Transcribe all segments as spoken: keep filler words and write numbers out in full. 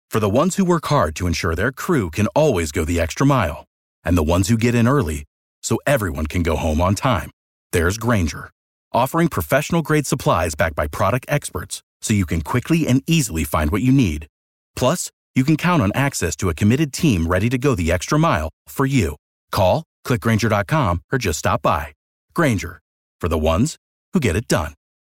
For the ones who work hard to ensure their crew can always go the extra mile, and the ones who get in early so everyone can go home on time, there's Grainger, offering professional-grade supplies backed by product experts so you can quickly and easily find what you need. Plus, you can count on access to a committed team ready to go the extra mile for you. Call, click Grainger dot com, or just stop by. Grainger, for the ones who get it done.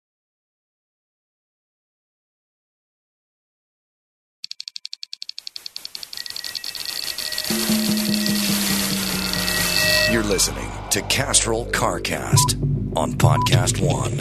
You're listening to Castrol CarCast on Podcast One.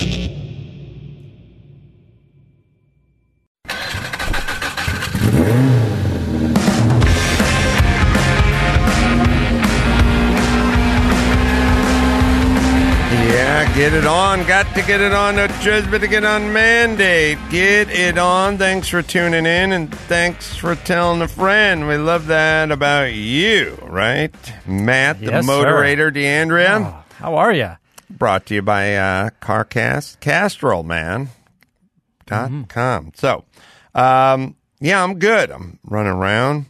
Yeah, get it on. Got to get it on. No choice but to get on Mandate. Get it on. Thanks for tuning in, and thanks for telling a friend. We love that about you, right? Matt, the Yes, moderator, sir. DeAndrea. Oh, how are you? Brought to you by uh, CarCast, Castrol, man. Dot Mm-hmm. com. So, um, yeah, I'm good. I'm running around,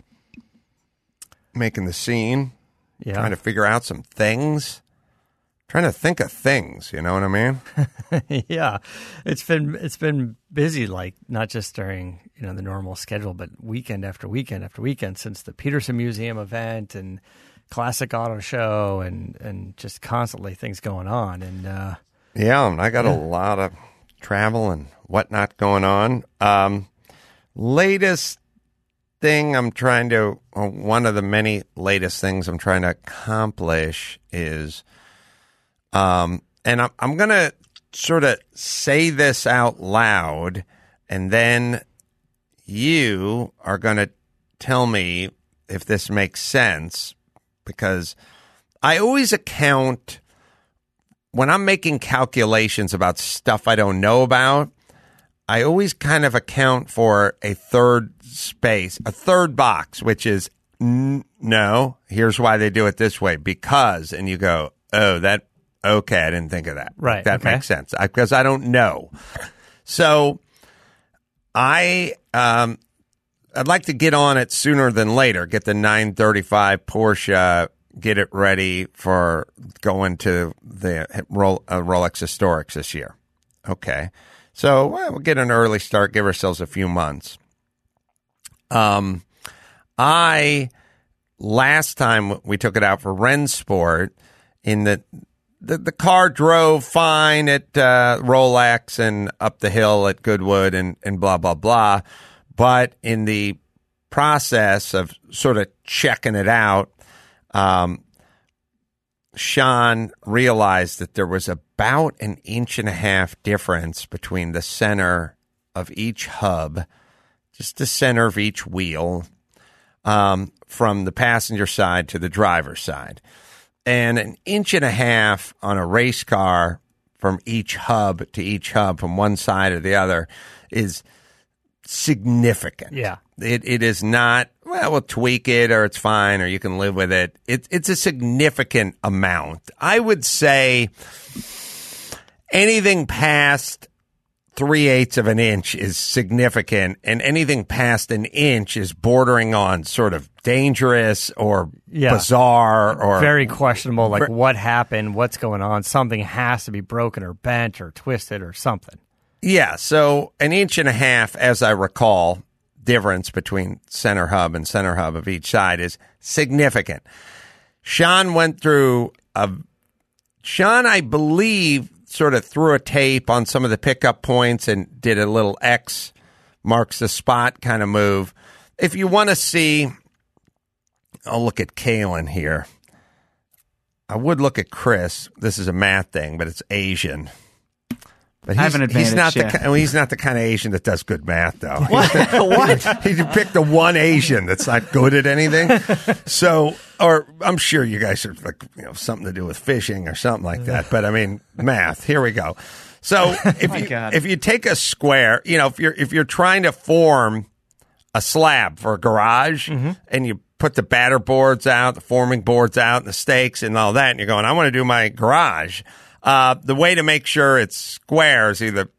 making the scene, Yeah. trying to figure out some things. Trying to think of things, you know what I mean? yeah. It's been it's been busy, like not just during, you know, the normal schedule, but weekend after weekend after weekend since the Peterson Museum event and Classic Auto Show and, and just constantly things going on. And uh, Yeah, and I got yeah. a lot of travel and whatnot going on. Um, latest thing I'm trying to, well, one of the many latest things I'm trying to accomplish is, um, and I'm, I'm going to sort of say this out loud, and then you are going to tell me if this makes sense, because I always account when I'm making calculations about stuff I don't know about. I always kind of account for a third space, a third box, which is n- no, here's why they do it this way, because, and you go, oh, that, okay, I didn't think of that. Right, That okay. makes sense, because I, I don't know. So I, um, I'd like to get on it sooner than later, get the nine thirty-five Porsche, get it ready for going to the Ro- uh, Rolex Historics this year. Okay. So well, we'll get an early start, give ourselves a few months. Um, I, last time we took it out for Rennsport, in the, the, the car drove fine at uh, Rolex and up the hill at Goodwood and, and blah, blah, blah. But in the process of sort of checking it out, um, Sean realized that there was about an inch and a half difference between the center of each hub, just the center of each wheel, um, from the passenger side to the driver's side. And an inch and a half on a race car from each hub to each hub from one side or the other is significant. Yeah. It it is not, well, we'll tweak it or it's fine or you can live with it. It it's a significant amount. I would say anything past three-eighths of an inch is significant, and anything past an inch is bordering on sort of dangerous or Yeah. bizarre or very questionable, like what happened, what's going on. Something has to be broken or bent or twisted or something. Yeah, so an inch and a half, as I recall, difference between center hub and center hub of each side is significant. Sean went through a, Sean, I believe, sort of threw a tape on some of the pickup points and did a little X marks the spot kind of move. If you want to see, I'll look at Kalen here. I would look at Chris. This is a math thing, but it's Asian. But I have an he's not advantage, the yeah. ki- well, he's not the kind of Asian that does good math, though. What? what? He picked the one Asian that's not good at anything. So, or I'm sure you guys are like, you know, something to do with fishing or something like that. But I mean, math. Here we go. So if My you God. if you take a square, you know, if you're if you're trying to form a slab for a garage and you put the batter boards out, the forming boards out, and the stakes and all that, and you're going, I want to do my garage. Uh, the way to make sure it's square is either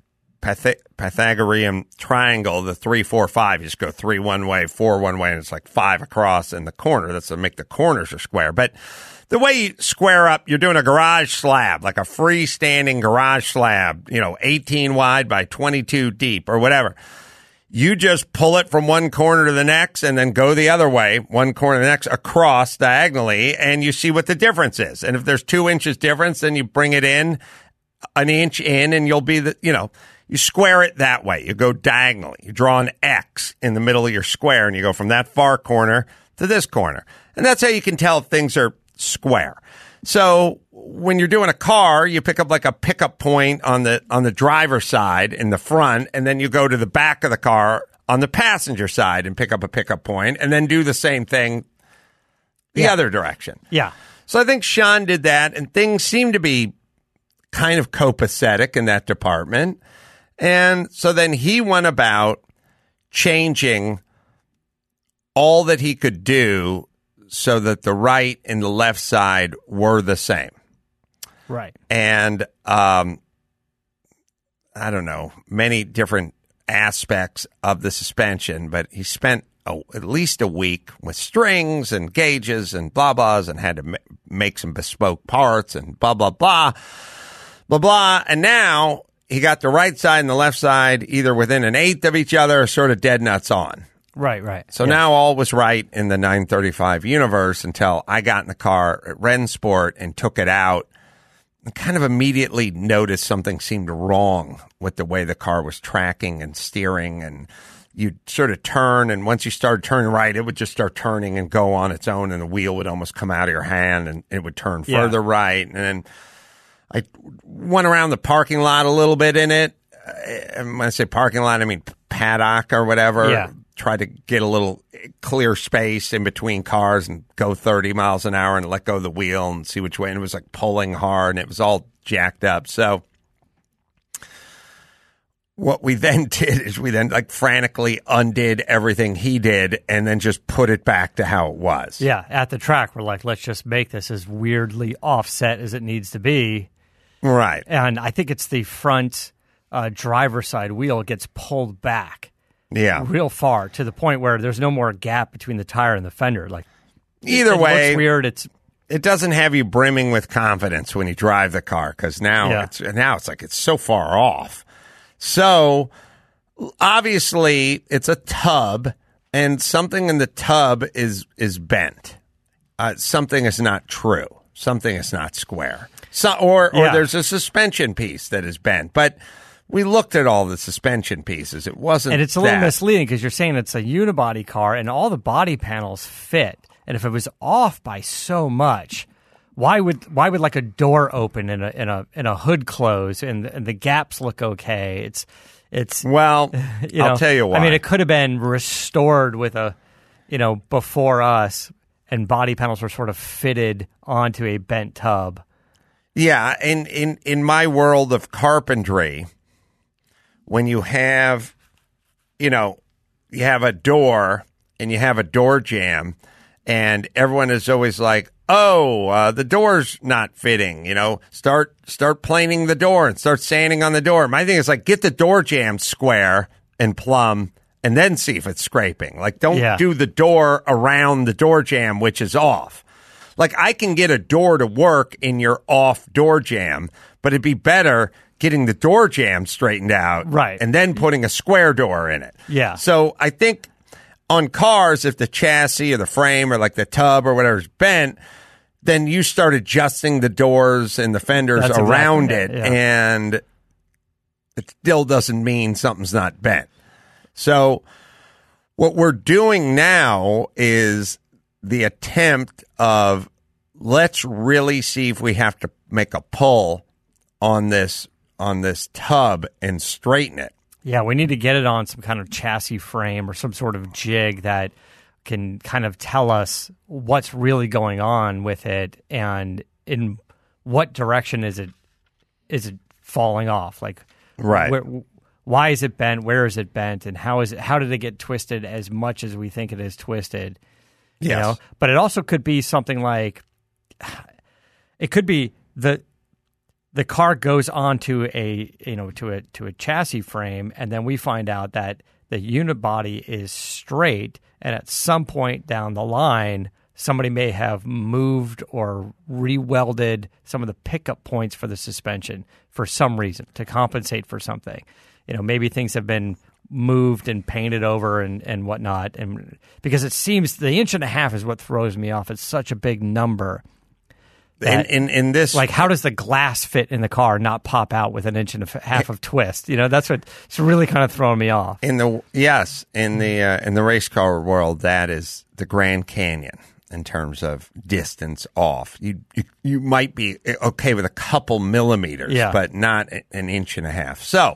Pyth- Pythagorean triangle, the three, four, five. You just go three one way, four one way, and it's like five across in the corner. That's to make the corners are square. But the way you square up, you're doing a garage slab, like a freestanding garage slab, you know, eighteen wide by twenty-two deep or whatever. You just pull it from one corner to the next and then go the other way, one corner to the next, across diagonally, and you see what the difference is. And if there's two inches difference, then you bring it in an inch in, and you'll be the, you know, you square it that way. You go diagonally. You draw an X in the middle of your square, and you go from that far corner to this corner. And that's how you can tell if things are square. So when you're doing a car, you pick up like a pickup point on the on the driver's side in the front, and then you go to the back of the car on the passenger side and pick up a pickup point, and then do the same thing the Yeah. other direction. Yeah. So I think Sean did that, and things seem to be kind of copacetic in that department. And so then he went about changing all that he could do so that the right and the left side were the same. Right. And um, I don't know, many different aspects of the suspension, but he spent a, at least a week with strings and gauges and blah, blahs, and had to ma- make some bespoke parts and blah, blah, blah, blah, blah. And now he got the right side and the left side either within an eighth of each other or sort of dead nuts on. Right, right. So Yeah. now all was right in the nine thirty-five universe until I got in the car at Rennsport and took it out and kind of immediately noticed something seemed wrong with the way the car was tracking and steering. And you'd sort of turn, and once you started turning right, it would just start turning and go on its own, and the wheel would almost come out of your hand, and it would turn Yeah. further right. And then I went around the parking lot a little bit in it. And when I say parking lot, I mean paddock or whatever. Yeah. Try to get a little clear space in between cars and go thirty miles an hour and let go of the wheel and see which way. And it was like pulling hard, and it was all jacked up. So what we then did is we then like frantically undid everything he did and then just put it back to how it was. Yeah, at the track, we're like, let's just make this as weirdly offset as it needs to be. Right. And I think it's the front uh, driver's side wheel gets pulled back Yeah. real far to the point where there's no more gap between the tire and the fender. Like Either it way, looks weird. It's it doesn't have you brimming with confidence when you drive the car, because now Yeah. it's now it's like it's so far off. So obviously it's a tub, and something in the tub is is bent. Uh, something is not true. Something is not square. So, or or Yeah. there's a suspension piece that is bent. But we looked at all the suspension pieces. It wasn't, and it's a little that. misleading because you're saying it's a unibody car and all the body panels fit. And if it was off by so much, why would why would like a door open and a and a and a hood close and and the gaps look okay? It's it's Well, you know, I'll tell you why. I mean, it could have been restored with a, you know, before us, and body panels were sort of fitted onto a bent tub. Yeah, in, in, in my world of carpentry, when you have, you know, you have a door and you have a door jamb, and everyone is always like, oh, uh, the door's not fitting, you know, start start planing the door and start sanding on the door. My thing is like, get the door jamb square and plumb, and then see if it's scraping. Like, don't Yeah. do the door around the door jamb, which is off. Like, I can get a door to work in your off door jamb, but it'd be better getting the door jamb straightened out, Right. and then putting a square door in it. Yeah. So I think on cars, if the chassis or the frame or like the tub or whatever is bent, then you start adjusting the doors and the fenders That's around exactly it, it, yeah. and it still doesn't mean something's not bent. So what we're doing now is the attempt of, let's really see if we have to make a pull on this on this tub and straighten it. Yeah, we need to get it on some kind of chassis frame or some sort of jig that can kind of tell us what's really going on with it and in what direction is it is it falling off. Like, Right. where, why is it bent? Where is it bent? And how is it? How did it get twisted as much as we think it is twisted? You Yes. know? But it also could be something like, it could be the the car goes onto a you know to a to a chassis frame, and then we find out that the unit body is straight, and at some point down the line, somebody may have moved or re-welded some of the pickup points for the suspension for some reason to compensate for something. You know, maybe things have been moved and painted over and, and whatnot. And because it seems the inch and a half is what throws me off. It's such a big number. In, in in this, like, how does the glass fit in the car not pop out with an inch and a half of twist? You know, that's what's really kind of throwing me off. In the yes, in the uh, in the race car world, that is the Grand Canyon in terms of distance off. You you, you might be okay with a couple millimeters, yeah. but not an inch and a half. So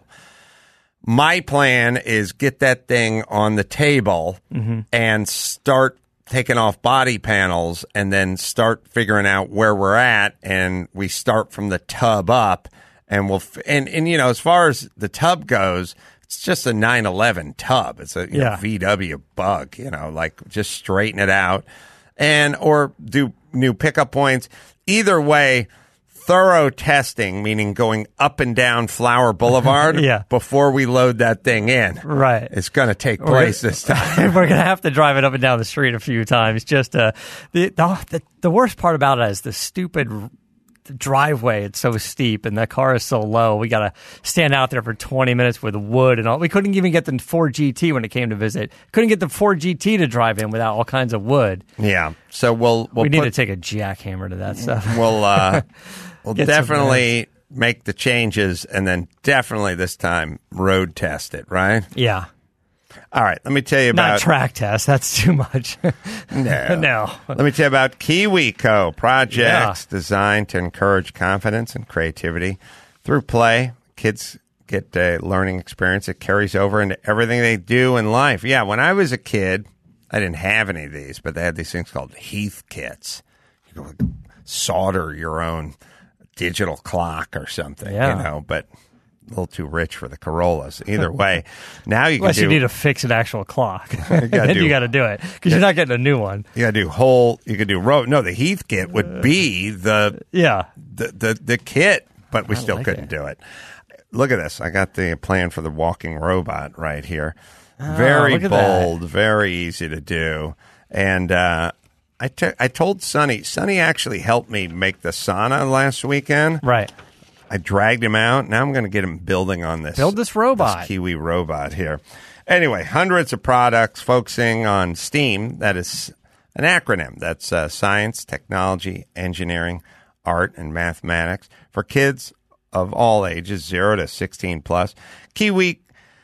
my plan is get that thing on the table mm-hmm. and start taking off body panels and then start figuring out where we're at, and we start from the tub up, and we'll f- and and you know, as far as the tub goes, it's just a nine eleven tub. It's a you yeah. know, V W bug, you know, like just straighten it out and or do new pickup points. Either way, thorough testing, meaning going up and down Flower Boulevard yeah. before we load that thing in. Right. It's going to take place We're, this time. We're going to have to drive it up and down the street a few times. Just uh, the, the the worst part about it is the stupid driveway. It's so steep and the car is so low. We got to stand out there for twenty minutes with wood and all. We couldn't even get the Ford G T when it came to visit. Couldn't get the Ford G T to drive in without all kinds of wood. Yeah. So we'll, we'll we need put, to take a jackhammer to that stuff. We'll uh, we'll Get definitely make the changes, and then definitely this time road test it. Right? Yeah. All right. Let me tell you about not track test. That's too much. no. no. Let me tell you about KiwiCo projects Yeah. designed to encourage confidence and creativity through play. Kids get a learning experience that carries over into everything they do in life. Yeah. When I was a kid, I didn't have any of these, but they had these things called Heath kits. You could solder your own digital clock or something, yeah. you know, but a little too rich for the Corollas. Either way, now you can Unless do... you need to fix an actual clock. You then do, you got to do it because you're not getting a new one. You got to do whole... You could do... Ro- no, the Heath kit would be the yeah the, the, the kit, but we I still like couldn't it. do it. Look at this. I got the plan for the walking robot right here. Oh, Very look at bold, that. very easy to do. And uh, I, t- I told Sonny, Sonny actually helped me make the sauna last weekend. Right. I dragged him out. Now I'm going to get him building on this. Build this robot. This Kiwi robot here. Anyway, hundreds of products focusing on STEAM. That is an acronym. That's uh, science, technology, engineering, art, and mathematics for kids of all ages, zero to sixteen plus. Kiwi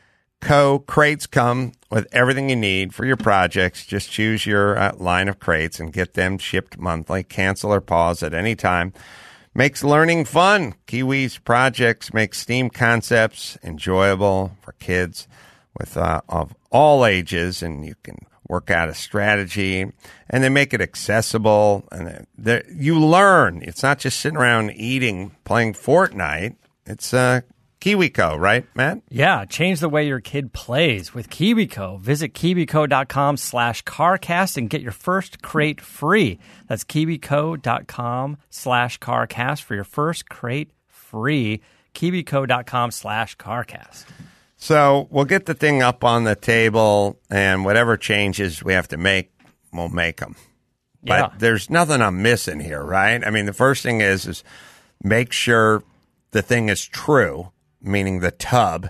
Co. crates come with everything you need for your projects. Just choose your uh, line of crates and get them shipped monthly. Cancel or pause at any time. Makes learning fun. Kiwi's projects make STEAM concepts enjoyable for kids with uh, of all ages, and you can work out a strategy, and they make it accessible. And they, you learn. It's not just sitting around eating, playing Fortnite. It's uh, KiwiCo, right, Matt? Yeah, change the way your kid plays with KiwiCo. Visit KiwiCo.com slash CarCast and get your first crate free. That's KiwiCo.com slash CarCast for your first crate free. KiwiCo.com slash CarCast. So we'll get the thing up on the table, and whatever changes we have to make, we'll make them. But Yeah. there's nothing I'm missing here, right? I mean, the first thing is, is make sure the thing is true, meaning the tub.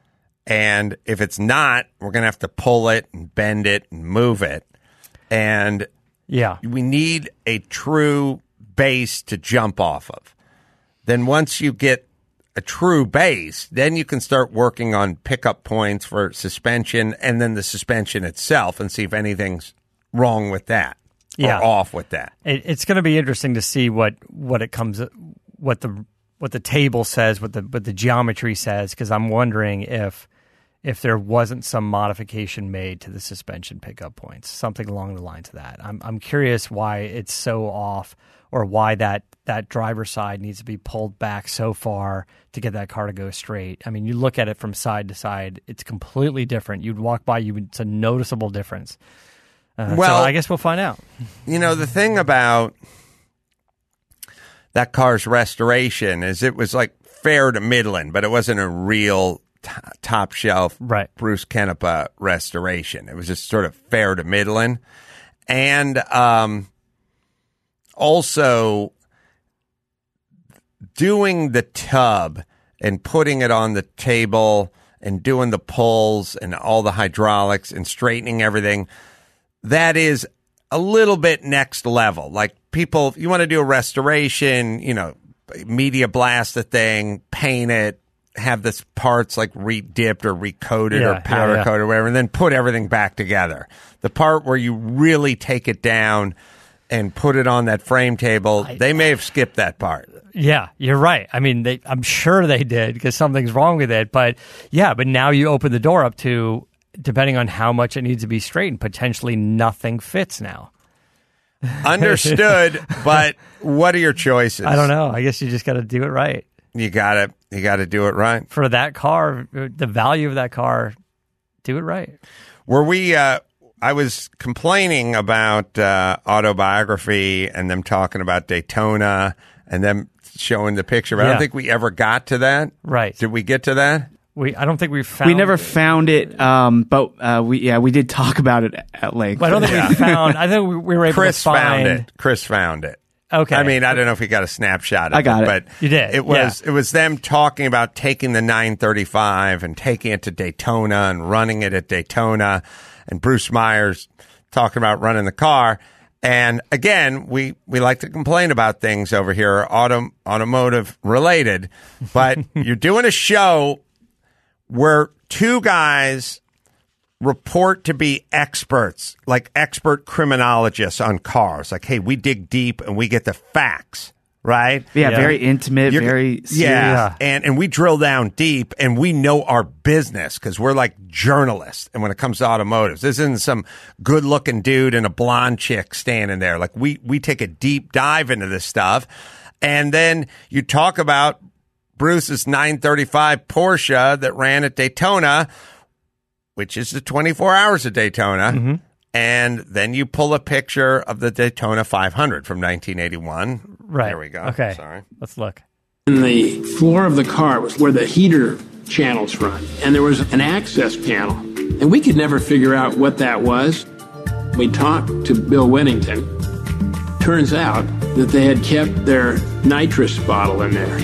And if it's not, we're going to have to pull it and bend it and move it. And Yeah. we need a true base to jump off of. Then once you get a true base, then you can start working on pickup points for suspension and then the suspension itself and see if anything's wrong with that Yeah. or off with that. It, it's going to be interesting to see what, what it comes, what the what the table says, what the what the geometry says, because I'm wondering if if there wasn't some modification made to the suspension pickup points, something along the lines of that. I'm I'm curious why it's so off, or why that that driver's side needs to be pulled back so far to get that car to go straight. I mean, you look at it from side to side, it's completely different. You'd walk by, you would, it's a noticeable difference. Uh, Well- so I guess we'll find out. You know, the thing about that car's restoration is it was like fair to middling, but it wasn't a real t- top shelf right. Bruce Canepa restoration. It was just sort of fair to middling. And um, also doing the tub and putting it on the table and doing the pulls and all the hydraulics and straightening everything, that is a little bit next level. Like people, you want to do a restoration, you know, media blast the thing, paint it, have the parts like re-dipped or recoated yeah, or powder yeah, yeah. coated or whatever, and then put everything back together. The part where you really take it down and put it on that frame table, I, they may have skipped that part. Yeah, you're right. I mean, they, I'm sure they did because something's wrong with it. But yeah, but now you open the door up to, depending on how much it needs to be straightened, potentially nothing fits now. Understood, but what are your choices? I don't know. I guess you just got to do it right. You got to you got to do it right. For that car, the value of that car, do it right. Were we uh I was complaining about uh, Autobiography and them talking about Daytona and them showing the picture, but yeah. I don't think we ever got to that. Right. Did we get to that? We I don't think we found We never found it, um, but uh, we yeah, we did talk about it at length. But I don't think Yeah. we found I think we, we were able Chris to find found it. Chris found it. Okay. I mean, I don't know if we got a snapshot of I got it. but You did, It was yeah. it was them talking about taking the nine thirty-five and taking it to Daytona and running it at Daytona, and Bruce Myers talking about running the car. And again, we, we like to complain about things over here, auto, automotive related, but you're doing a show where two guys report to be experts, like expert criminologists on cars. Like, hey, we dig deep and we get the facts, right? yeah, Yeah. very intimate, You're- very serious. yeah, and and we drill down deep, and we know our business because we're like journalists. And when it comes to automotives, this isn't some good-looking dude and a blonde chick standing there. Like we we take a deep dive into this stuff, and then you talk about Bruce's nine thirty-five Porsche that ran at Daytona, which is the twenty-four hours of Daytona. Mm-hmm. And then you pull a picture of the Daytona five hundred from nineteen eighty-one. Right. There we go. Okay. Sorry. Let's look. And the floor of the car was where the heater channels run, and there was an access panel. And we could never figure out what that was. We talked to Bill Whittington. Turns out that they had kept their nitrous bottle in there.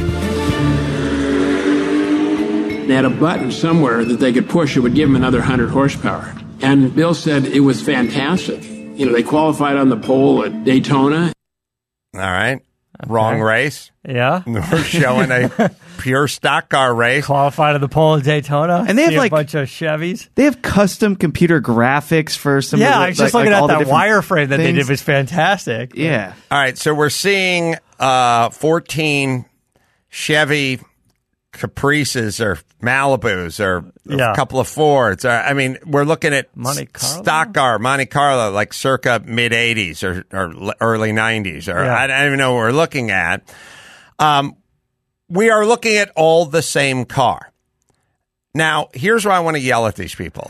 They had a button somewhere that they could push. It would give them another one hundred horsepower. And Bill said it was fantastic. You know, they qualified on the pole at Daytona. All right. Wrong race. Yeah. We're showing a pure stock car race. Qualified to the pole at Daytona. And they have, See a like- bunch of Chevys. They have custom computer graphics for some. Yeah, of the, I was just like, looking like all at the that different wireframe that they things. did. It was fantastic. Yeah, All right. So we're seeing uh, fourteen Chevy Caprices or Malibus or Yeah. a couple of Fords. Or, I mean, we're looking at Monte s- Carlo? stock car, Monte Carlo, like circa mid eighties or, or l- early nineties. Or Yeah. I don't even know what we're looking at. Um, we are looking at all the same car. Now, here's why I want to yell at these people.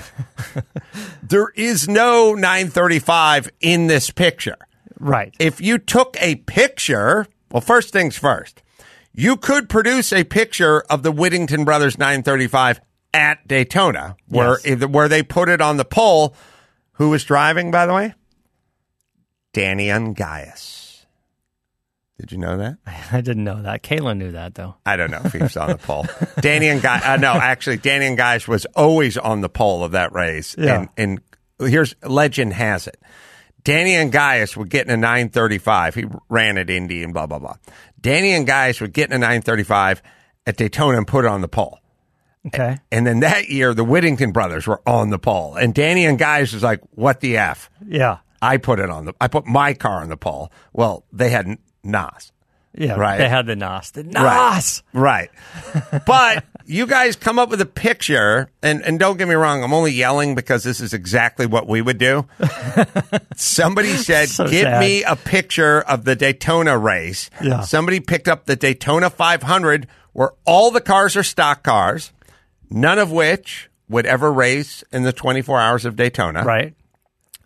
There is no nine thirty-five in this picture. Right. If you took a picture, well, first things first, you could produce a picture of the Whittington Brothers nine thirty-five at Daytona, where Yes. where they put it on the pole. Who was driving, by the way? Danny Ungaius. Did you know that? I didn't know that. Kayla knew that, though. I don't know if he was on the pole. Danny Ungaius. Uh, no, actually, Danny Ungaius was always on the pole of that race. Yeah. And, and here's legend has it. Danny Ungaius would get in a nine thirty-five. He ran at Indy and blah, blah, blah. Danny Ungaius would get in a nine thirty-five at Daytona and put it on the pole. Okay. And then that year, the Whittington brothers were on the pole. And Danny Ungaius was like, what the F? Yeah. I put it on the, I put my car on the pole. Well, they had N A S. Yeah. Right. They had the N A S. The N A S. Right. Right. But you guys come up with a picture, and, and don't get me wrong, I'm only yelling because this is exactly what we would do. Somebody said, So give sad. me a picture of the Daytona race. Yeah. Somebody picked up the Daytona five hundred where all the cars are stock cars, none of which would ever race in the twenty-four hours of Daytona. Right.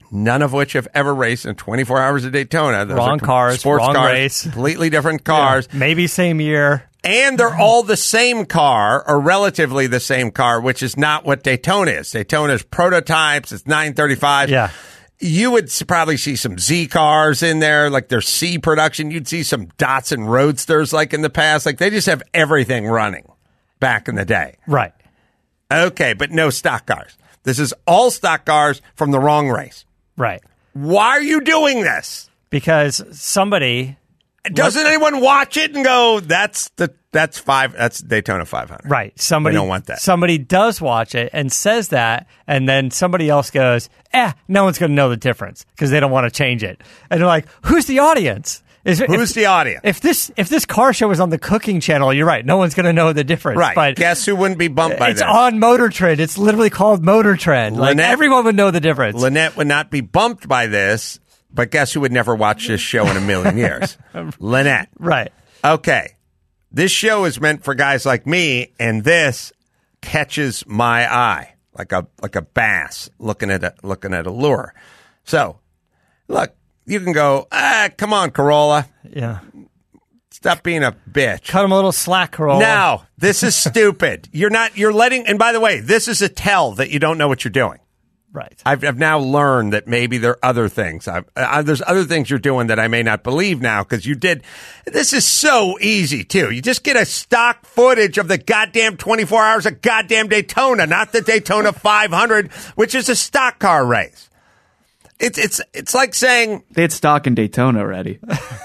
none of which have ever raced in twenty-four hours of Daytona. Those Wrong are cars, sports wrong cars, race. completely different cars. Yeah, maybe same year. And they're all the same car, or relatively the same car, which is not what Daytona is. Daytona is prototypes. It's nine thirty-five. Yeah. You would s- probably see some Z cars in there, like their C production. You'd see some Datsun Roadsters like in the past. Like they just have everything running back in the day. Right. Okay, but no stock cars. This is all stock cars from the wrong race. Right. Why are you doing this? Because somebody... Doesn't anyone watch it and go, that's the that's five that's Daytona five hundred. Right. Somebody We don't want that. Somebody does watch it and says that, and then somebody else goes, eh, no one's going to know the difference because they don't want to change it. And they're like, who's the audience? Is it, Who's if, the audience? If this if this car show was on the Cooking Channel, you're right. No one's going to know the difference. Right. But Guess who wouldn't be bumped by it's this? on Motor Trend. It's literally called Motor Trend. Like Lynette- everyone would know the difference. Lynette would not be bumped by this, but guess who would never watch this show in a million years? Lynette. Right. Okay. This show is meant for guys like me, and this catches my eye like a like a bass looking at a looking at a lure. So, look, you can go, ah, come on, Corolla. Yeah. Stop being a bitch. Cut him a little slack, Corolla. No, this is stupid. You're not, you're letting, and by the way, this is a tell that you don't know what you're doing. Right. I've, I've now learned that maybe there are other things. I've, uh, there's other things you're doing that I may not believe now because you did. This is so easy, too. You just get a stock footage of the goddamn twenty-four hours of goddamn Daytona, not the Daytona five hundred, which is a stock car race. It's it's it's like saying They had stock in Daytona already.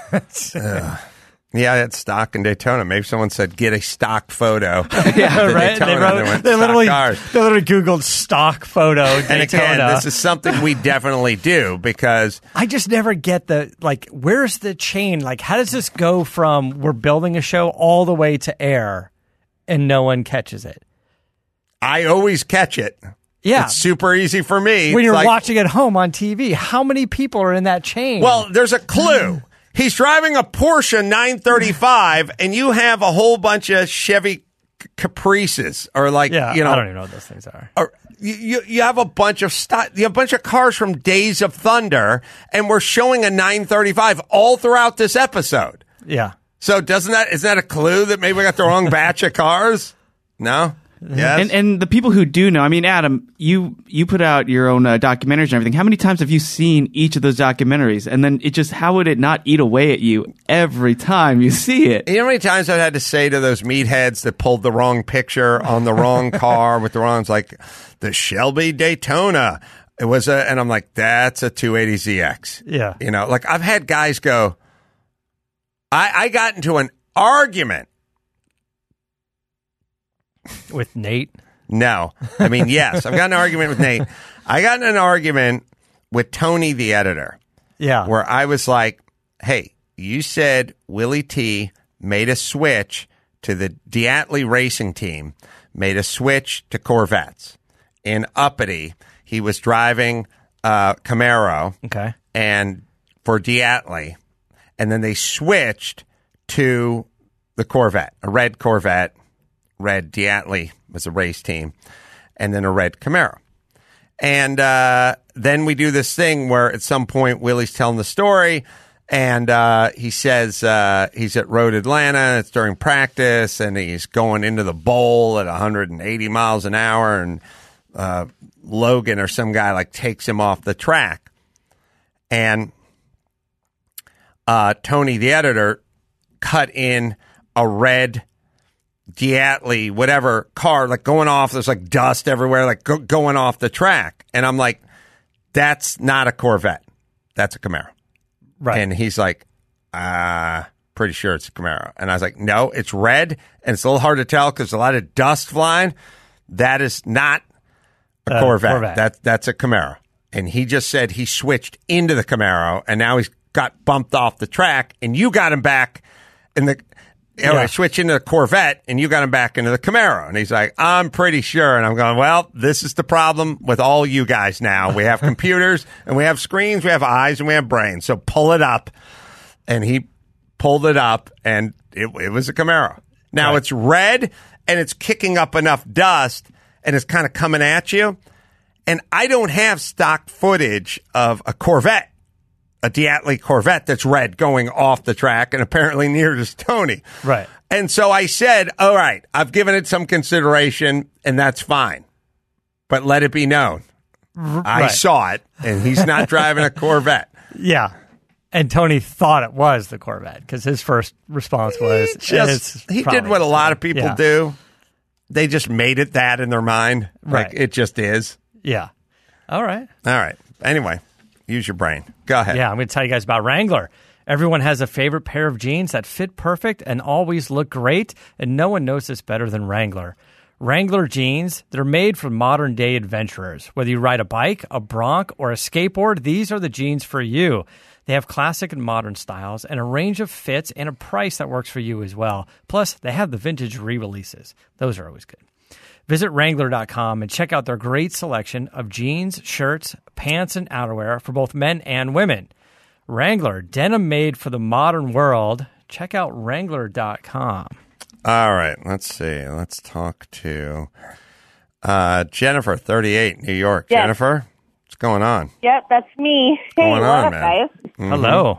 yeah, it's stock in Daytona. Maybe someone said get a stock photo. Yeah, of right. Daytona, They, and wrote, went, they "Stock literally cars." they literally Googled stock photo Daytona. And again, this is something we definitely do because I just never get the, like, where's the chain? Like, how does this go from we're building a show all the way to air and no one catches it? I always catch it. Yeah. It's super easy for me. When It's you're like, watching at home on T V, how many people are in that chain? well, there's a clue. He's driving a Porsche nine thirty-five, and you have a whole bunch of Chevy Caprices, or like, yeah, you know, I don't even know what those things are. or you, you you have a bunch of st- you have a bunch of cars from Days of Thunder, and we're showing a nine thirty-five all throughout this episode. Yeah. So doesn't that isn't that a clue that maybe we got the wrong batch of cars? No. Yes. And and the people who do know, I mean, Adam, you you put out your own uh, documentaries and everything. How many times have you seen each of those documentaries? And then it just, how would it not eat away at you every time you see it? You know how many times I've had to say to those meatheads that pulled the wrong picture on the wrong car with the wrong, it's like the Shelby Daytona. It was a, and I'm like, that's a two eighty Z X. Yeah. You know, like I've had guys go, I, I got into an argument. With Nate? No. I mean, yes, I've got an argument with Nate. I got in an argument with Tony, the editor, Yeah. where I was like, hey, you said Willie T made a switch to the Diatley racing team, made a switch to Corvettes. In Uppity, he was driving uh, Camaro Okay. and for Diatley, and then they switched to the Corvette, a red Corvette. Red Diatley was a race team, and then a red Camaro. And uh, then we do this thing where at some point Willie's telling the story, and uh, he says uh, he's at Road Atlanta, it's during practice, and he's going into the bowl at one hundred eighty miles an hour, and uh, Logan or some guy like takes him off the track. And uh, Tony, the editor, cut in a red Diatley, whatever car, like going off. There's like dust everywhere, like go, going off the track. And I'm like, that's not a Corvette. That's a Camaro. Right. And he's like, uh, pretty sure it's a Camaro. And I was like, no, it's red. And it's a little hard to tell because a lot of dust flying. That is not a Uh, Corvette. Corvette. That, that's a Camaro. And he just said he switched into the Camaro and now he's got bumped off the track and you got him back in the... Anyway, Yeah. switch into the Corvette, and you got him back into the Camaro. And he's like, I'm pretty sure. And I'm going, well, this is the problem with all you guys now. We have computers, and we have screens, we have eyes, and we have brains. So pull it up. And he pulled it up, and it, it was a Camaro. Now, Right. it's red, and it's kicking up enough dust, and it's kind of coming at you. And I don't have stock footage of a Corvette, a Diatley Corvette that's red going off the track, and apparently neither does Tony. Right. And so I said, all right, I've given it some consideration, and that's fine. But let it be known. I Right. saw it, and he's not driving a Corvette. Yeah. And Tony thought it was the Corvette because his first response was, He, just, "It's he probably did what a lot of people yeah. do. They just made it that in their mind. Like, Right. it just is. Yeah. All right. All right. Anyway, use your brain. Go ahead. Yeah, I'm going to tell you guys about Wrangler. Everyone has a favorite pair of jeans that fit perfect and always look great, and no one knows this better than Wrangler. Wrangler jeans, they're made for modern-day adventurers. Whether you ride a bike, a bronc, or a skateboard, these are the jeans for you. They have classic and modern styles and a range of fits and a price that works for you as well. Plus, they have the vintage re-releases. Those are always good. Visit Wrangler dot com and check out their great selection of jeans, shirts, pants, and outerwear for both men and women. Wrangler, denim made for the modern world. Check out Wrangler dot com. All right. Let's see. Let's talk to uh, Jennifer, thirty-eight, New York. Yes. Jennifer, what's going on? Yep, that's me. Hey, going what on, up, man? guys? Mhm. Hello.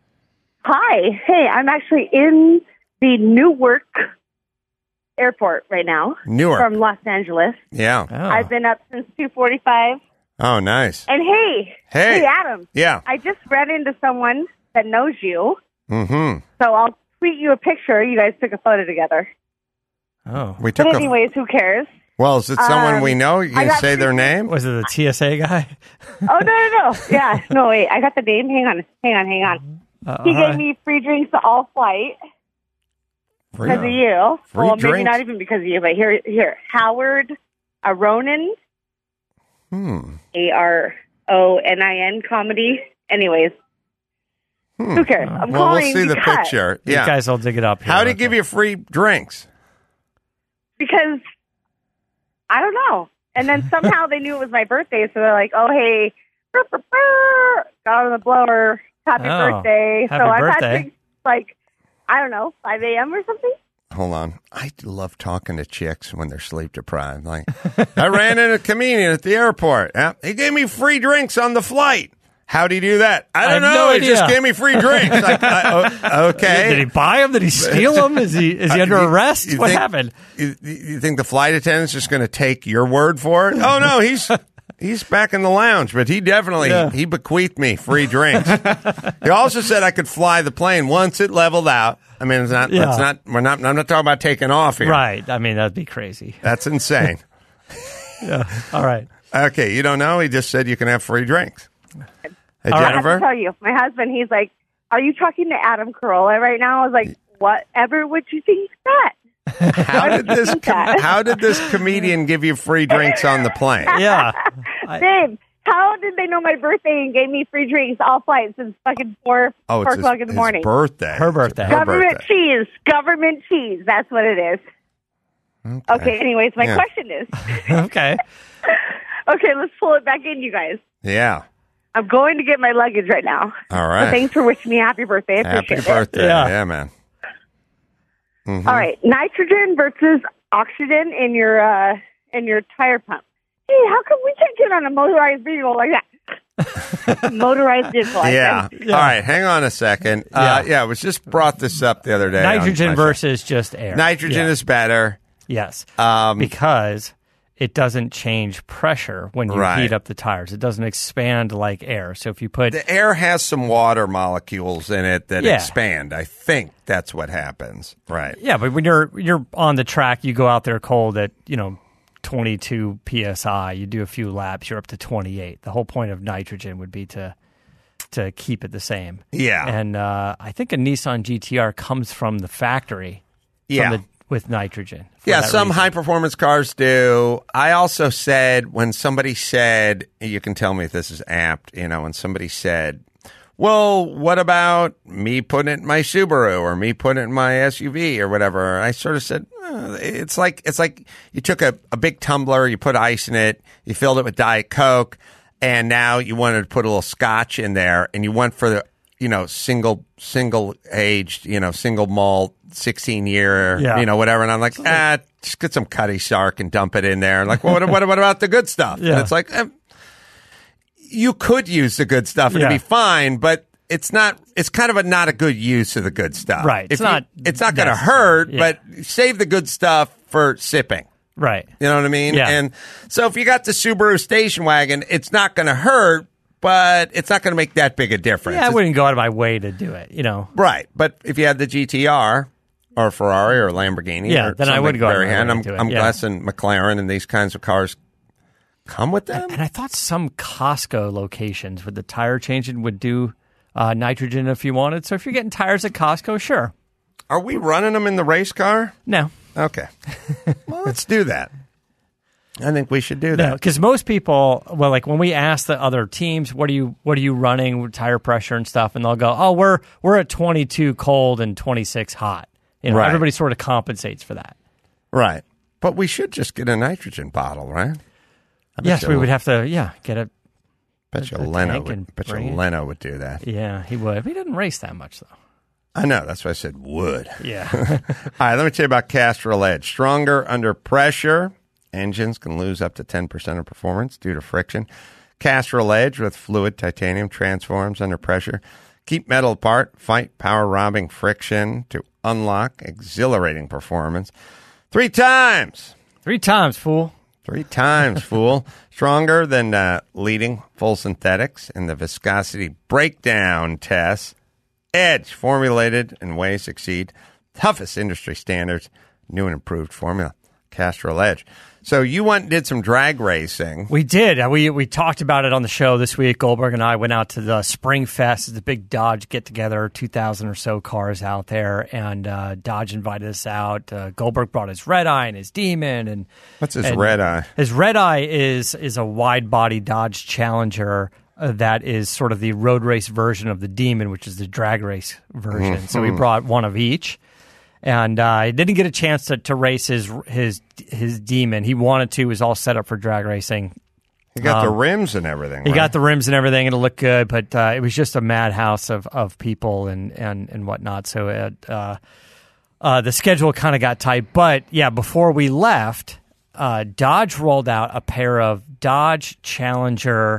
Hi. Hey, I'm actually in the Newark airport right now Newark. from Los Angeles. Yeah. Oh. I've been up since two forty-five. Oh, nice. And hey, Hey. Adam. Yeah. I just ran into someone that knows you, Mm-hmm. so I'll tweet you a picture. You guys took a photo together. Oh. We took But a. anyways, who cares? Well, is it someone um, we know? You I can got say their free- name? Was it the T S A guy? Oh, no, no, no. Yeah, no, wait. I got the name. Hang on. Hang on, hang on. Uh, He all right. gave me free drinks all flight. Free- Because of you. Free well, maybe drinks? not even because of you, but here, here. Howard Aronin, Hmm. A R O N I N comedy. Anyways, Hmm. who cares? I'm Well, we'll calling see the because, picture. You Yeah. guys will dig it up here. How did he Okay. give you free drinks? because I don't know. And then somehow they knew it was my birthday, so they're like, "Oh, hey, brr, brr, brr, got on the blower, happy Oh, birthday." happy so I've birthday. had drinks like I don't know, five a.m. or something. Hold on. I love talking to chicks when they're sleep deprived. Like, I ran into a comedian at the airport. Yeah, he gave me free drinks on the flight. How'd he do that? I I don't have know. no he just idea. gave me free drinks. Like, I, oh, okay. Did he buy them? Did he steal them? Is he is he Uh, under you- arrest? you What think- happened? You, you think the flight attendant's just going to take your word for it? Oh no, he's he's back in the lounge, but he definitely Yeah. he bequeathed me free drinks. He also said I could fly the plane once it leveled out. I mean, it's not. Yeah. It's not. We're not. I'm not talking about taking off here. Right. I mean, that'd be crazy. That's insane. Yeah. All right. Okay, you don't know. He just said you can have free drinks. Hey, All right. I have to Jennifer. tell you, my husband, he's like, "Are you talking to Adam Carolla right now?" I was like, "Whatever would you think that?" How did this? think Com- that? how did this comedian give you free drinks on the plane? Yeah. I- Babe, how did they know my birthday and gave me free drinks all flight since fucking four, Oh, four it's his, o'clock in the his morning? birthday. Her birthday. Her Government birthday. cheese. Government cheese. That's what it is. Okay, anyways, my Yeah. question is, okay. okay, let's pull it back in, you guys. Yeah. I'm going to get my luggage right now. All So right. thanks for wishing me a happy birthday. I Happy appreciate birthday. Yeah. Yeah, man. it. All right, nitrogen versus oxygen in your uh, in your tire pump. Hey, how come we can't get on a motorized vehicle like that? Motorized vehicle. I Yeah. said. Yeah. All right. Hang on a second. Uh, Yeah. yeah. It was just brought this up the other day. on Nitrogen my show. versus just air. Nitrogen Yeah. is better. Yes. Um, because it doesn't change pressure when you Right. heat up the tires. It doesn't expand like air. So if you put The air has some water molecules in it that Yeah. expand. I think that's what happens. Right. yeah, but when you're you're on the track, you go out there cold at you know twenty-two P S I. You do a few laps, you're up to twenty-eight. The whole point of nitrogen would be to to keep it the same. Yeah. And uh, I think a Nissan G T R comes from the factory. from Yeah. the, with nitrogen. for Yeah, that some reason. high performance cars do. I also said when somebody said, you can tell me if this is apt, you know, when somebody said, well, what about me putting it in my Subaru or me putting it in my S U V or whatever? I sort of said, oh, it's like it's like you took a, a big tumbler, you put ice in it, you filled it with Diet Coke, and now you wanted to put a little scotch in there, and you went for the, you know, single single aged, you know, single malt, sixteen year, Yeah. you know, whatever. And I'm like, ah, just get some Cutty Sark and dump it in there. Like, well, what, what, what about the good stuff? Yeah. And it's like, eh, you could use the good stuff and Yeah. it'd be fine, but it's not. It's kind of a not a good use of the good stuff. Right. It's If you- not It's not going to necessary. hurt, Yeah. but save the good stuff for sipping. Right. You know what I mean? Yeah. And so if you got the Subaru station wagon, it's not going to hurt, but it's not going to make that big a difference. Yeah, I It's- wouldn't go out of my way to do it, you know. Right. But if you had the G T R or Ferrari or Lamborghini, Yeah, or then I would something go out of very my hand, way I'm, to it, I'm yeah. guessing McLaren and these kinds of cars come with them. And I thought some Costco locations with the tire changing would do uh, nitrogen if you wanted. So if you're getting tires at Costco, sure. Are we running them in the race car? No. Okay. Well, let's do that. I think we should do that. No, because most people, well, like when we ask the other teams, what are you, what are you running with tire pressure and stuff, and they'll go, oh, we're we're at twenty-two cold and twenty-six hot. You know, Right. everybody sort of compensates for that. Right. But we should just get a nitrogen bottle, right? I bet Yes, you- we would have to, yeah, get a, Bet you a Leno tank would, and bet you bring it. Leno would do that. yeah, he would. He didn't race that much though. I know. That's why I said would. Yeah. All right, let me tell you about Castrol Edge. Stronger under pressure. Engines can lose up to ten percent of performance due to friction. Castrol Edge with fluid titanium transforms under pressure. Keep metal apart. Fight power-robbing friction to unlock exhilarating performance. Three times. Three times, fool. Three times, fool. Stronger than uh, leading full synthetics in the viscosity breakdown tests. Edge, formulated in ways exceed toughest industry standards. New and improved formula. Castrol Edge. So you went and did some drag racing. We did. Uh, We we talked about it on the show this week. Goldberg and I went out to the Spring Fest. It's a big Dodge get-together, two thousand or so cars out there, and uh, Dodge invited us out. Uh, Goldberg brought his Red Eye and his Demon. And What's his and Red Eye? His Red Eye is, is a wide-body Dodge Challenger uh, that is sort of the road race version of the Demon, which is the drag race version. Mm-hmm. So we brought one of each. And uh, he didn't get a chance to, to race his his his Demon. He wanted to. He was all set up for drag racing. He got the Um, rims and everything. He right? got the rims and everything. It'll look good, but uh, it was just a madhouse of, of people and, and, and whatnot. So it, uh, uh, the schedule kind of got tight. But, yeah, before we left, uh, Dodge rolled out a pair of Dodge Challenger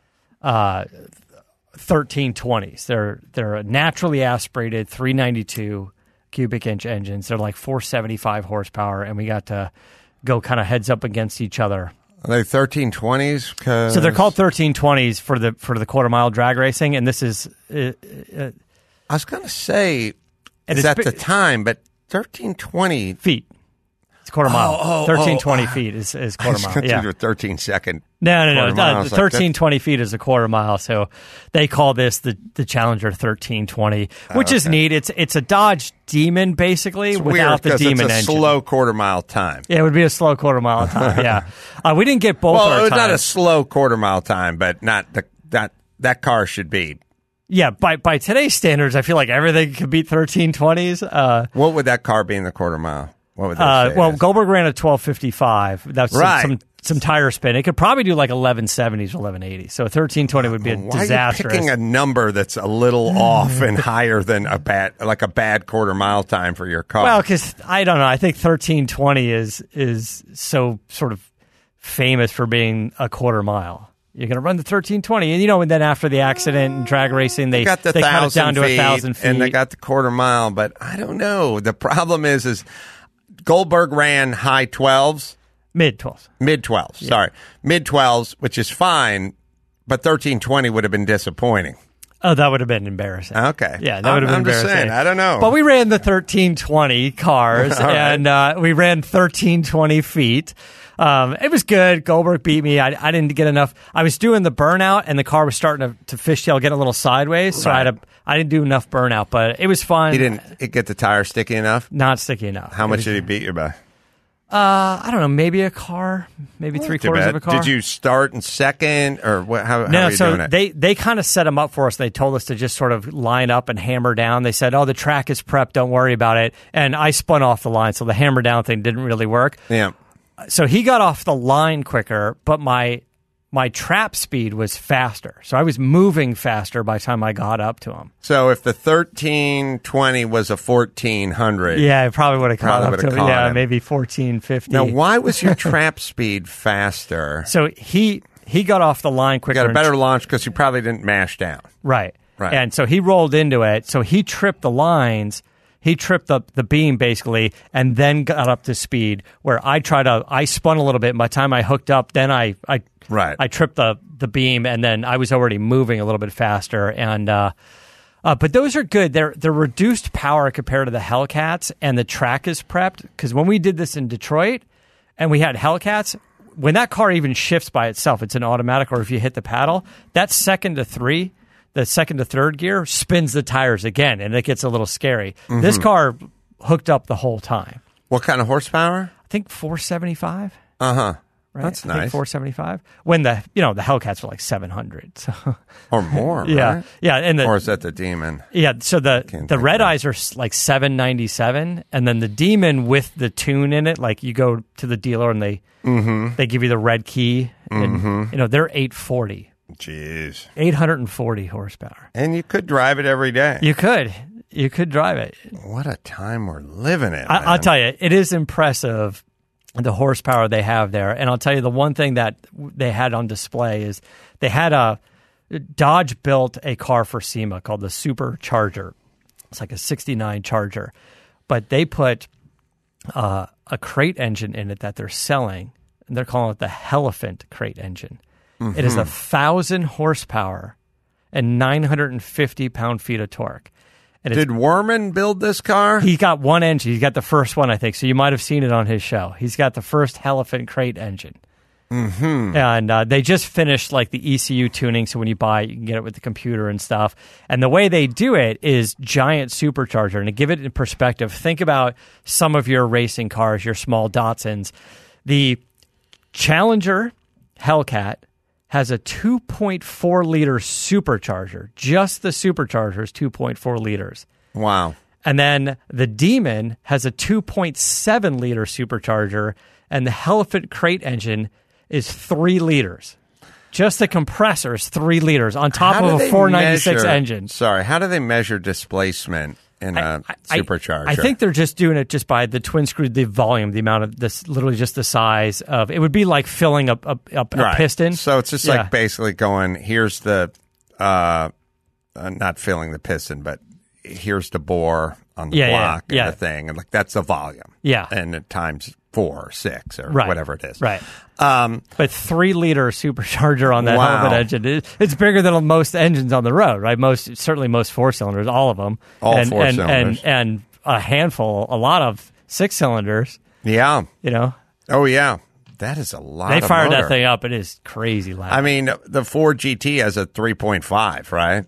uh, thirteen twenties. They're, they're naturally aspirated three ninety-two cubic inch engines. They're like four seventy-five horsepower, and we got to go kind of heads up against each other. Are they thirteen twenties? So they're called thirteen twenties for the for the quarter mile drag racing, and this is uh, uh, I was going to say And it's it's at bi- the time, but thirteen twenty. feet. It's quarter mile. Oh, oh, thirteen twenty oh. feet is, is I quarter was mile. going Yeah. through thirteen second. No, no, no. quarter mile. I no was the like, thirteen twenty feet is a quarter mile, so they call this the, the Challenger thirteen twenty, which is okay. neat. It's it's a Dodge Demon basically It's without weird the 'cause Demon it's a engine. slow quarter mile time. Yeah, it would be a slow quarter mile a time. Yeah, uh, we didn't get both Well, our it's not a times. slow quarter mile time, but not the that that car should be. Yeah, by by today's standards, I feel like everything could beat thirteen twenties. Uh, What would that car be in the quarter mile? What would that Uh, say well, it is? Goldberg ran a twelve fifty-five. That's some, Right. some some tire spin. It could probably do like eleven seventies or eleven eighties. So a thirteen twenty would be a Why disastrous. are you picking a number that's a little off and higher than a bad, like a bad quarter mile time for your car? well, because I don't know. I think thirteen twenty is is so sort of famous for being a quarter mile. You're going to run the thirteen twenty, and you know, and then after the accident and drag racing, they they got the they cut it thousand down to feet, a thousand feet. and they got the quarter mile. But I don't know. The problem is, is Goldberg ran high twelves, mid twelves. mid twelves. Sorry, mid twelves, which is fine. But thirteen twenty would have been disappointing. Oh, that would have been embarrassing. Okay. Yeah, that would have I'm- been I'm just embarrassing. saying, I don't know. But we ran the thirteen twenty cars, All right. and uh, we ran thirteen twenty feet. Um, it was good. Goldberg beat me. I, I didn't get enough. I was doing the burnout, and the car was starting to, to fishtail, get a little sideways. So I, had a, I didn't do enough burnout, but it was fun. He didn't it get the tire sticky enough. Not sticky enough. How It much was- did he beat you by? Uh, I don't know. Maybe a car. Maybe three Too quarters bad. of a car. Did you start in second, or what, how, how No, are you so doing it? they they kind of set them up for us. They told us to just sort of line up and hammer down. They said, "Oh, the track is prepped. Don't worry about it." And I spun off the line, so the hammer down thing didn't really work. yeah. So he got off the line quicker, but my my trap speed was faster. So I was moving faster by the time I got up to him. So if the thirteen twenty was a fourteen hundred, Yeah, I probably would have caught Probably up would've to him. caught Yeah, him. maybe fourteen fifty. Now, why was your trap speed faster? So he he got off the line You quicker. got a and better launch because you probably didn't mash down. Right. Right. And so he rolled into it. So he tripped the lines. He tripped up the beam basically, and then got up to speed. Where I tried to, I spun a little bit. And by the time I hooked up, then I, I, Right. I tripped the the beam, and then I was already moving a little bit faster. And uh, uh, but those are good. They're they're reduced power compared to the Hellcats, and the track is prepped. Because when we did this in Detroit, and we had Hellcats, when that car even shifts by itself, it's an automatic, or if you hit the paddle, that second to three. The second to third gear spins the tires again, and it gets a little scary. Mm-hmm. This car hooked up the whole time. What kind of horsepower? I think four seventy-five. Uh huh. Right? That's I think nice. four seventy-five. When the you know the Hellcats were like seven hundred. So Or more, yeah, right? yeah, and the Or is that the Demon? yeah. So the Can't the think Red of it. Eyes are s- like seven ninety-seven, and then the Demon with the tune in it, like you go to the dealer and they Mm-hmm. they give you the red key, and you know they're eight forty. Jeez. eight hundred forty horsepower. And you could drive it every day. You could. You could drive it. What a time we're living in. I, I'll man. tell you, it is impressive the horsepower they have there. And I'll tell you, the one thing that they had on display is they had a Dodge built a car for SEMA called the Supercharger. It's like a sixty-nine Charger, but they put uh, a crate engine in it that they're selling, and they're calling it the Hellephant crate engine. It is a thousand horsepower and nine hundred fifty pound feet of torque. And it's Did Werman build this car? He got one engine. He's got the first one, I think. So you might have seen it on his show. He's got the first Hellephant crate engine. Mm-hmm. And uh, they just finished like the E C U tuning. So when you buy it, you can get it with the computer and stuff. And the way they do it is giant supercharger. And to give it in perspective, think about some of your racing cars, your small Datsuns. The Challenger Hellcat has a two point four liter supercharger. Just the supercharger is two point four liters. Wow. And then the Demon has a two point seven liter supercharger, and the Hellephant crate engine is three liters. Just the compressor is three liters on top How do of a they four ninety-six measure- engine. Sorry, how do they measure displacement in a I- I- supercharger? I think they're just doing it just by the twin screw, the volume, the amount of this, literally just the size of. It would be like filling a, a, a, a Right. piston. So it's just Yeah. like basically going, here's the, uh, uh, not filling the piston, but here's the bore on the Yeah, yeah, block and yeah. the thing. And like, that's the volume. Yeah. And at times four or six or Right. whatever it is. Right. Um, But three liter supercharger on that Wow. Hellephant engine, it, it's bigger than most engines on the road, right? Most, certainly most four cylinders, all of them. All and, four and, cylinders. And, and a handful, a lot of six cylinders, yeah. you know. Oh, yeah. That is a lot They of fired motor. that thing up. It is crazy loud. I mean, the Ford G T has a three point five, right?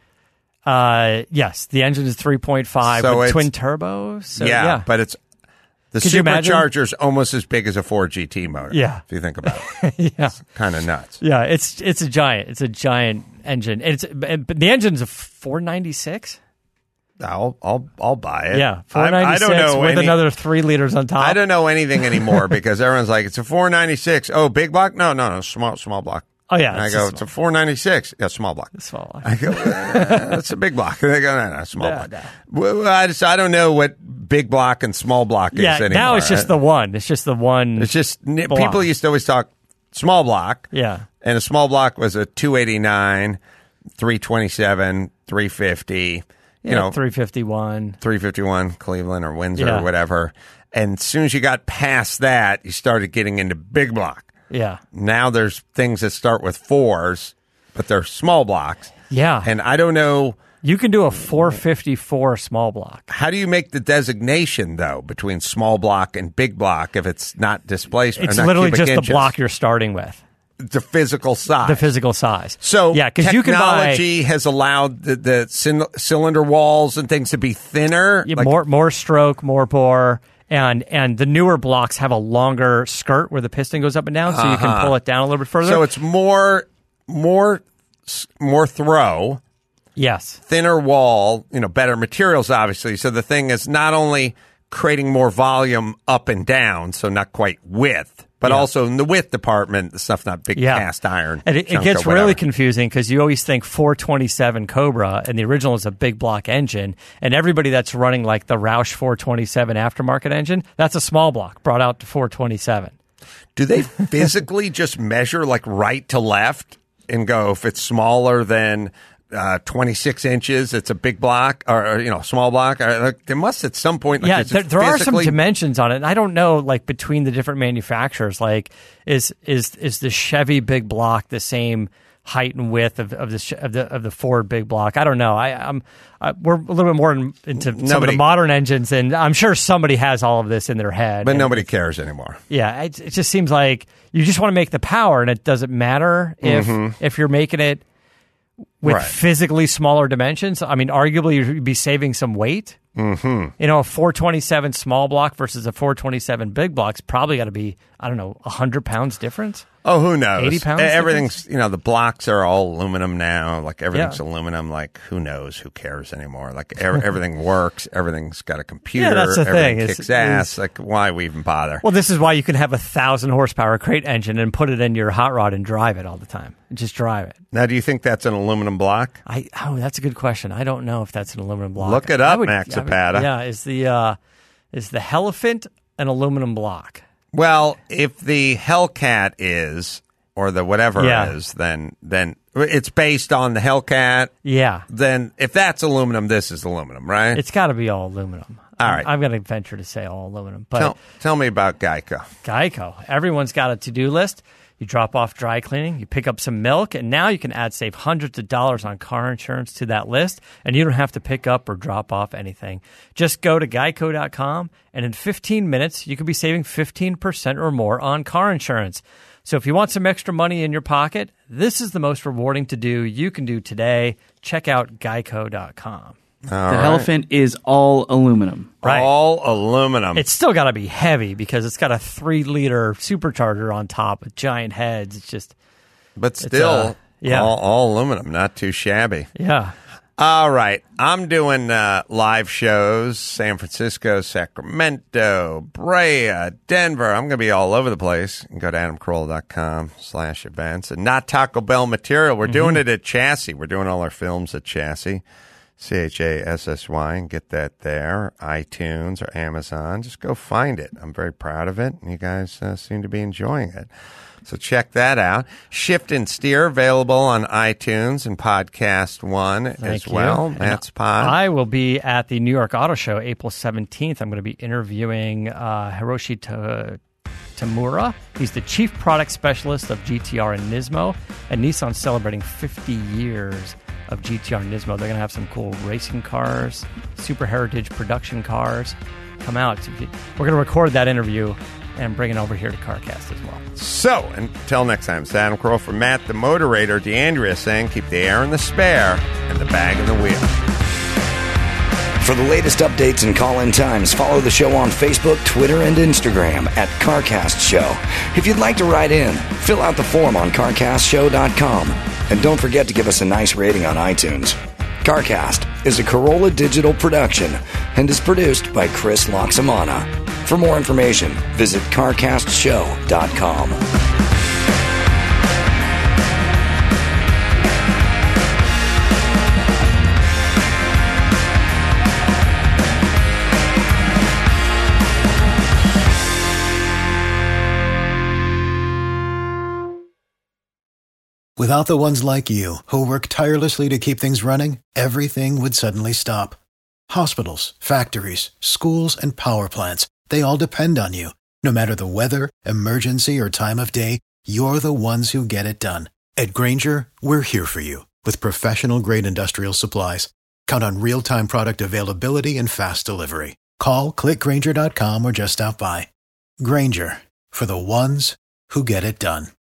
uh, yes, the engine is three point five So with it's- twin turbos. So, yeah, yeah. but it's the Could you imagine? supercharger's almost as big as a Ford G T motor. Yeah. If you think about it. yeah. Kind of nuts. Yeah, it's it's a giant. It's a giant engine. It's but the engine's a four ninety-six. I'll I'll I'll buy it. Yeah, I, four I ninety-six don't know with any- another three liters on top. I don't know anything anymore because everyone's like, it's a four ninety-six. Oh, big block? No, no, no, small small block. Oh yeah, And I it's go, a it's a four ninety-six. Yeah, small block. small. small. I go, uh, it's a big block. They go, no, no, small No, block. no. Well, I just I don't know what big block and small block is Yeah, anymore. now it's just I- the one. It's just the one. It's just n- block. people used to always talk small block. Yeah. And a small block was a two eighty-nine, three twenty-seven, three fifty, you yeah, know, three fifty-one. three fifty-one, Cleveland or Windsor Yeah. or whatever. And as soon as you got past that, you started getting into big block. Yeah. Now there's things that start with fours, but they're small blocks. Yeah. And I don't know, You can do a four fifty-four small block. how do you make the designation, though, between small block and big block if it's not displacement? It's or not literally cubic just inches? the block you're starting with, The physical size. the physical size. So yeah, because you can buy technology has allowed the, the cyn- cylinder walls and things to be thinner. yeah, Like- more more stroke, more bore, and and the newer blocks have a longer skirt where the piston goes up and down, so you can pull it down a little bit further. so it's more, more, s- more throw, yes, thinner wall. You know, better materials, obviously. So the thing is not only creating more volume up and down, so not quite width, but Yeah. also in the width department, the stuff not big yeah, cast iron. and it, it chunk gets or whatever. really confusing because you always think four twenty-seven Cobra, and the original is a big block engine, and everybody that's running like the Roush four twenty-seven aftermarket engine, that's a small block brought out to four twenty-seven. Do they physically just measure like right to left and go, if it's smaller than uh, twenty-six inches, it's a big block, or, or you know, small block? Or, like, there must at some point. Like, yeah, it's there, there are some physically- dimensions on it, and I don't know, like between the different manufacturers, like is is is the Chevy big block the same height and width of, of the of the of the Ford big block? I don't know. I, I'm I, we're a little bit more in, into some of Nobody- the modern engines, and I'm sure somebody has all of this in their head. But and nobody cares anymore. Yeah, it, it just seems like you just want to make the power, and it doesn't matter if Mm-hmm. if you're making it with Right. physically smaller dimensions. I mean, arguably you'd be saving some weight. Mm-hmm. You know, a four twenty-seven small block versus a four twenty-seven big block's probably got to be, I don't know, one hundred pounds difference. Oh, who knows? eighty pounds Everything's, you know, the blocks are all aluminum now. Like everything's Yeah. aluminum. Like who knows? Who cares anymore? Like er- everything works. Everything's got a computer. Yeah, that's the everything thing, kicks is- ass. is- like why we even bother? Well, this is why you can have a thousand horsepower crate engine and put it in your hot rod and drive it all the time. Just drive it. Now, do you think that's an aluminum block? I oh, that's a good question. I don't know if that's an aluminum block. Look it I up, Max I Zapata. yeah, is the uh, is the Helephant an aluminum block? Well, if the Hellcat is, or the whatever Yeah. is, then then it's based on the Hellcat. Yeah, Then if that's aluminum, this is aluminum, right? it's got to be all aluminum. All I'm- right. I'm going to venture to say all aluminum, but tell, tell me about Geico. Geico. Everyone's got a to-do list. You drop off dry cleaning, you pick up some milk, and now you can add save hundreds of dollars on car insurance to that list, and you don't have to pick up or drop off anything. Just go to geico dot com, and in fifteen minutes, you could be saving fifteen percent or more on car insurance. So if you want some extra money in your pocket, this is the most rewarding to do you can do today. Check out geico dot com. the elephant is all aluminum. Right. All aluminum. It's still got to be heavy because it's got a three-liter supercharger on top with giant heads. It's just, but still, uh, yeah. all, all aluminum. Not too shabby. yeah. All right. I'm doing uh, live shows, San Francisco, Sacramento, Brea, Denver. I'm going to be all over the place. You can go to adam carolla dot com slash events. And not Taco Bell material. We're doing it at Chassis. We're doing all our films at Chassis. C H A S S Y, and get that there. iTunes or Amazon. Just go find it. I'm very proud of it, and you guys uh, seem to be enjoying it. So check that out. Shift and Steer, available on iTunes and Podcast One as Thank you. well. And Matt's Pod. I will be at the New York Auto Show April seventeenth. I'm going to be interviewing uh, Hiroshi Ta- Tamura. He's the Chief Product Specialist of G T R and Nismo, and Nissan's celebrating fifty years of G T R and Nismo. They're going to have some cool racing cars, super heritage production cars come out. We're going to record that interview and bring it over here to CarCast as well. So, until next time, it's Adam Carolla for Matt the Moderator, DeAndrea saying keep the air in the spare and the bag in the wheel. For the latest updates and call-in times, follow the show on Facebook, Twitter, and Instagram at CarCast Show. If you'd like to write in, fill out the form on car cast show dot com. And don't forget to give us a nice rating on iTunes. CarCast is a Carolla digital production and is produced by Chris Loxamana. For more information, visit car cast show dot com. Without the ones like you, who work tirelessly to keep things running, everything would suddenly stop. Hospitals, factories, schools, and power plants, they all depend on you. No matter the weather, emergency, or time of day, you're the ones who get it done. At Grainger, we're here for you with professional-grade industrial supplies. Count on real-time product availability and fast delivery. Call, click grainger dot com, or just stop by. Grainger, for the ones who get it done.